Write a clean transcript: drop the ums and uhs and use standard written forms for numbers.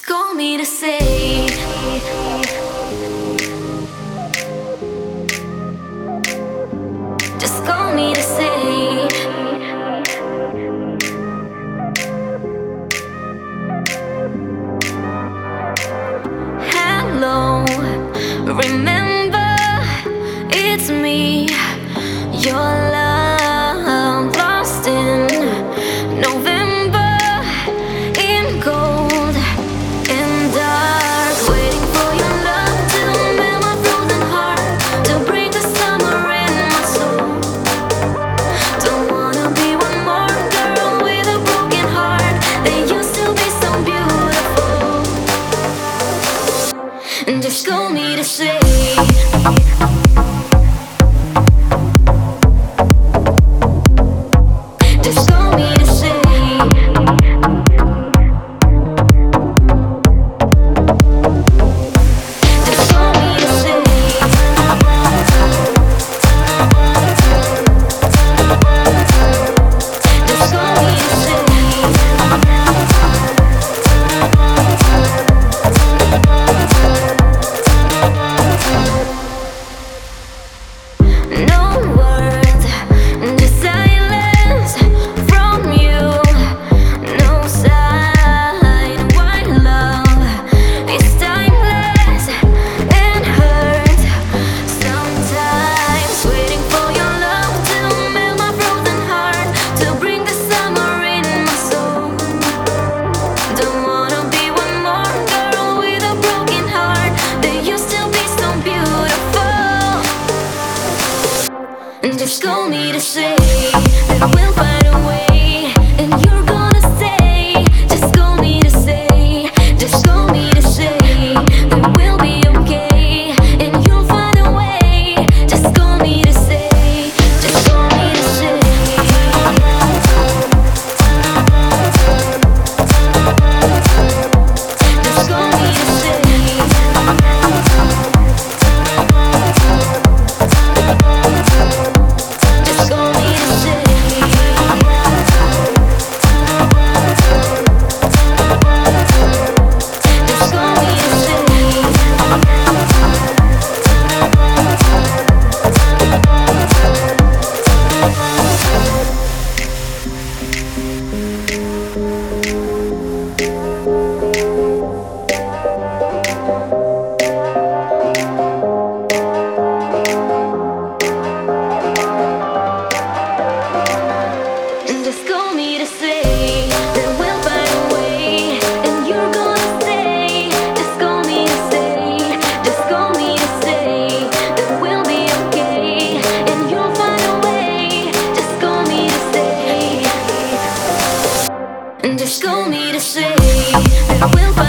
call me to say, just call me to say, hello, remember, it's me, your love lost in November, in cold and dark, waiting for your love to melt my frozen heart, to bring the summer in my soul. Don't wanna be one more girl with a broken heart. They used to be so beautiful. And just call me to say, just call me to say, just call me to say, just call me to say. No words, just silence from you. No sign. Why love is timeless and hurts sometimes. Waiting for your love to melt my frozen heart, to bring the summer in my soul. Don't wanna be one more girl with a broken heart. They used to be so beautiful. And just call me to say that we'll find a way, and you're gonna stay. Just call me to say, just call me to say that we'll be okay, and you'll find a way. Just call me to say, just call me to say, just call me to say. Just call me to say, just call me to and just call me to say that we'll find a way, and you're gonna stay. Just call me to say, just call me to say that we'll be okay, and you'll find a way. Just call me to say, and just call me to say that we'll find